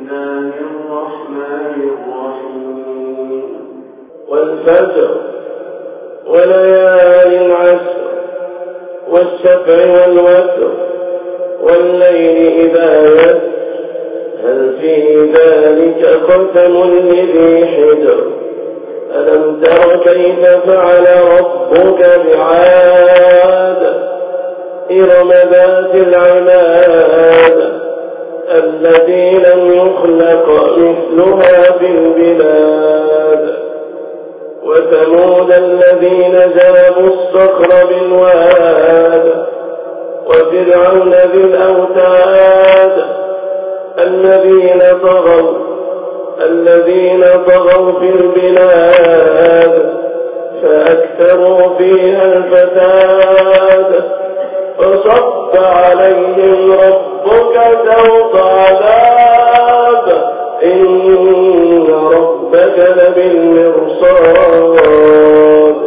الله الرحمن الرحيم والفجر وليال عشر والشفع والوتر والليل إذا يسر هل في ذلك قسم لذي حجر ألم تر كيف فعل ربك بعاد إرم ذات العماد التي لم يخلق مثلها في البلاد وثمود الذين جابوا الصخر بالواد وفرعون ذي الأوتاد الذين طغوا في البلاد فأكثروا فيها الفساد فصب عليهم ربك سوط عذاب إن ربك لبالمرصاد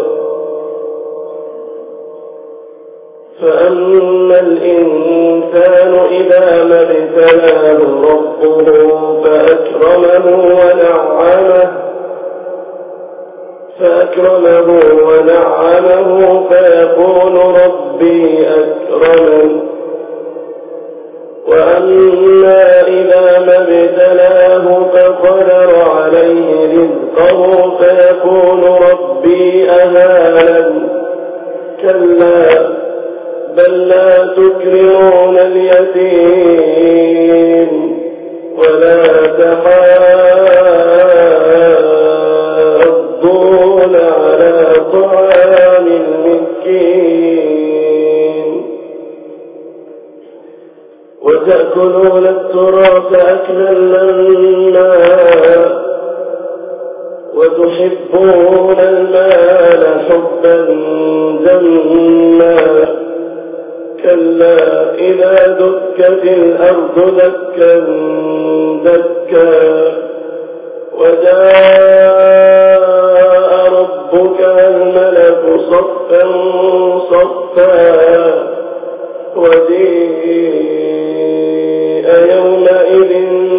فأما الإنسان إذا ما ابتلاه ربه فأكرمه ونعمه فيقول ربي أكرمن وأما إذا ما ابتلاه فقدر عليه رزقه فيقول ربي أهانن كلا بل لا تكرمون اليتيم ولا تحاضون على طعام المسكين وتأكلون التراث أكلا لما وتحبون المال حبا جما كلا إذا دكت الأرض دكا دكا وجاء ربك والملك صفا صفا وجيء يومئذ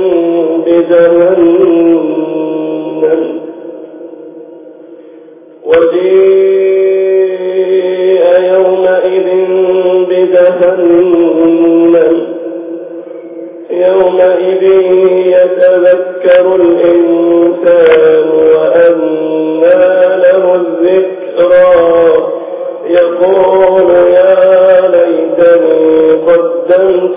بجهنم يومئذ يتذكر الإنسان وأنى له الذكرى يقول يا ليتني قدمت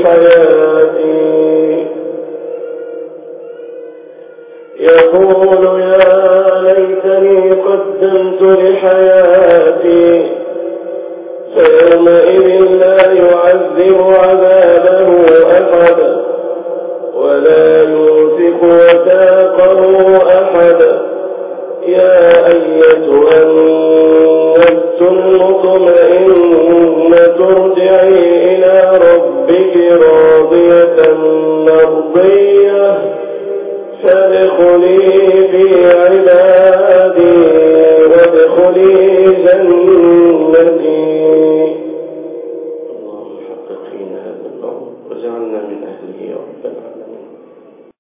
لحياتي فيومئذ لا يعذب عذابه أحد ولا يوثق وثاقه أحد يا أيتها النفس المطمئنة